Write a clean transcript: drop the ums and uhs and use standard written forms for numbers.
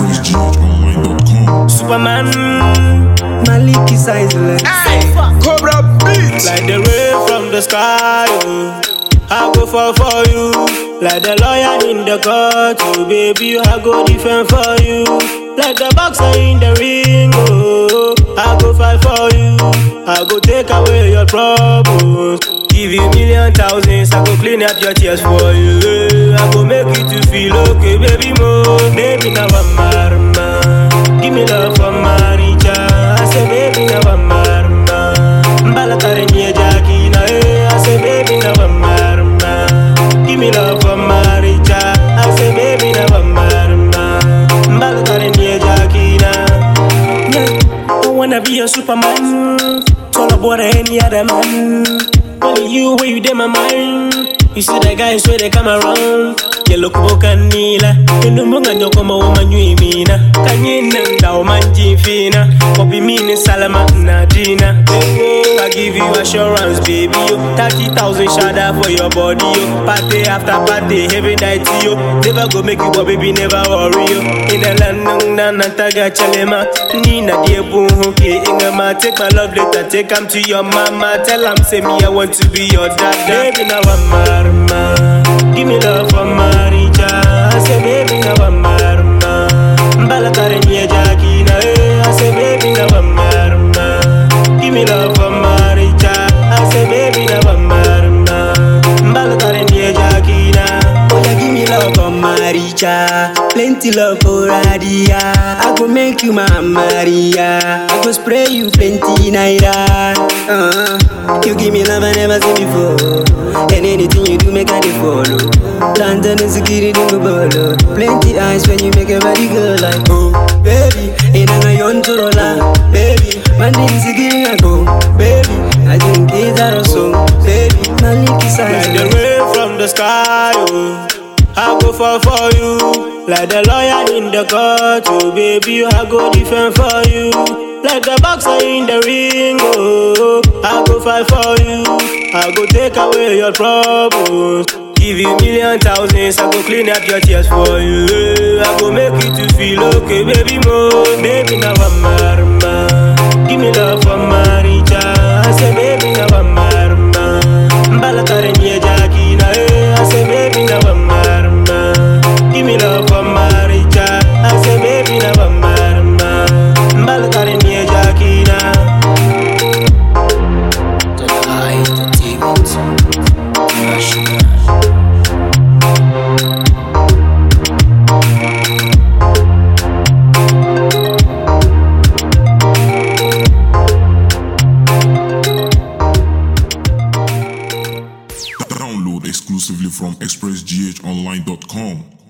ExpressGHOnline.com. Superman, Maliki size Cobra Beat. like the rain from the sky, oh. I go fall for you, like the lawyer in the court, oh baby, I go defend for you, like the boxer in the ring, oh. I go fight for you, I go take away your troubles, give you million thousands, I go clean up your tears for you, I go make you to feel okay, baby more, baby now I'm marma, give me love for Maricha, I say baby now I'm marma, mbala karenye jaki na I say baby now I'm marma, give me love for Maricha, I say baby now I'm marma, mbala karenye jaki na. Yeah, I wanna be a Superman, it's all about any other man. Only you, where you in my mind. You see the guys where they come around. Yellow kuboka nila, Ndumbunga nyoko mawa nyui mina. Kanyina ndao manji fina. Kopi mini salama na dina. I give you assurance, baby. 30,000 shada for your body. Party after party, every night yo. Never go make you go, baby, never worry yo. In the land, nana taga chalema. Nina die buhuke ingama. Take my love letter, take him to your mama. Tell him say me I want to be your dad. Baby now I'm marma, give me love for Maricha. I say baby now I'm marma, mbala karenye jaki na I say baby now I'm marma, give me love for Maricha. I say baby now I'm marma, mbala karenye jaki na. Oh yeah, give me love for Maricha, plenty love for Radia. I go make you my Maria, I go spray you plenty naira. You give me love I never seen before, and anything you do make I dey follow. London is a kitty do bolo, plenty eyes when you make a body go like oh baby, and I'm yon torola baby, Monday is a kitty I go baby, I think it's a song baby, Maliki size like the rain from the sky, oh. I go fall for you, like the lawyer in the court, oh baby, I go defend for you, like the boxer in the ring, oh. I go fight for you, I go take away your troubles, give you million thousands, I go clean up your tears for you, I go make you to feel okay, baby more, baby now I'm marma, give me love for Maricha, I say baby now I'm marma, mbala karenye jaki na I say baby now I'm marma, give me love for Maricha, I say baby now I'm marma, mbala karenye jaki na. Download exclusively from ExpressGHOnline.com.